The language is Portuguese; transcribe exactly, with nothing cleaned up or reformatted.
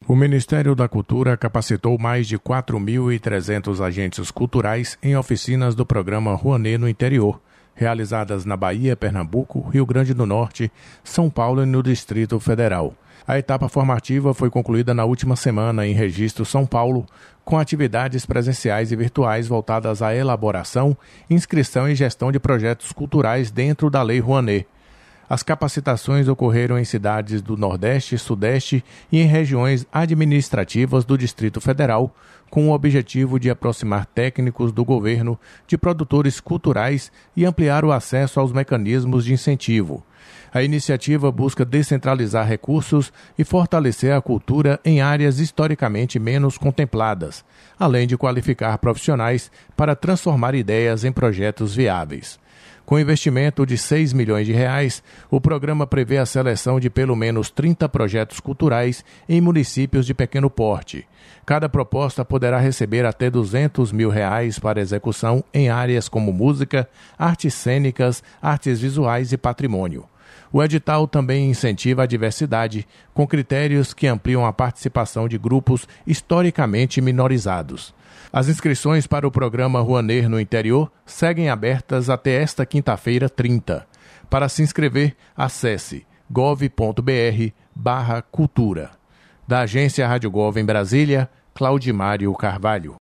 O Ministério da Cultura capacitou mais de quatro mil e trezentos agentes culturais em oficinas do programa Rouanet no interior, realizadas na Bahia, Pernambuco, Rio Grande do Norte, São Paulo e no Distrito Federal. A etapa formativa foi concluída na última semana em Registro, São Paulo, com atividades presenciais e virtuais voltadas à elaboração, inscrição e gestão de projetos culturais dentro da Lei Rouanet. As capacitações ocorreram em cidades do Nordeste, Sudeste e em regiões administrativas do Distrito Federal, com o objetivo de aproximar técnicos do governo de produtores culturais e ampliar o acesso aos mecanismos de incentivo. A iniciativa busca descentralizar recursos e fortalecer a cultura em áreas historicamente menos contempladas, além de qualificar profissionais para transformar ideias em projetos viáveis. Com investimento de seis milhões de reais, o programa prevê a seleção de pelo menos trinta projetos culturais em municípios de pequeno porte. Cada proposta poderá receber até duzentos mil reais para execução em áreas como música, artes cênicas, artes visuais e patrimônio. O edital também incentiva a diversidade, com critérios que ampliam a participação de grupos historicamente minorizados. As inscrições para o programa Rouanet no interior seguem abertas até esta quinta-feira, trinta. Para se inscrever, acesse gov.br barra cultura. Da agência Rádio Gov em Brasília, Claudimário Carvalho.